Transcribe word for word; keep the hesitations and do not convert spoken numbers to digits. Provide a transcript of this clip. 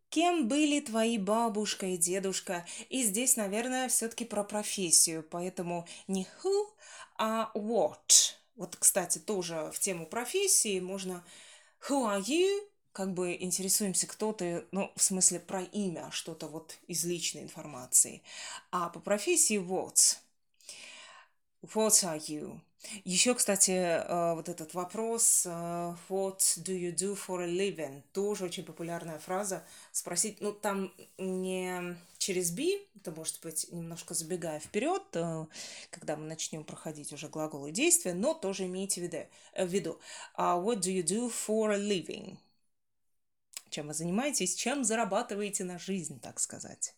Кем были твои бабушка и дедушка? И здесь, наверное, все-таки про профессию, поэтому не who, а what. Вот, кстати, тоже в тему профессии можно who are you? Как бы интересуемся, кто ты, ну, в смысле про имя, что-то вот из личной информации. А по профессии what? What are you? Еще, кстати, э, вот этот вопрос э, What do you do for a living? Тоже очень популярная фраза. Спросить, ну, там не через be, это может быть немножко забегая вперед, э, когда мы начнем проходить уже глаголы и действия, но тоже имейте в виду. э, в виду. А What do you do for a living? Чем вы занимаетесь, чем зарабатываете на жизнь, так сказать.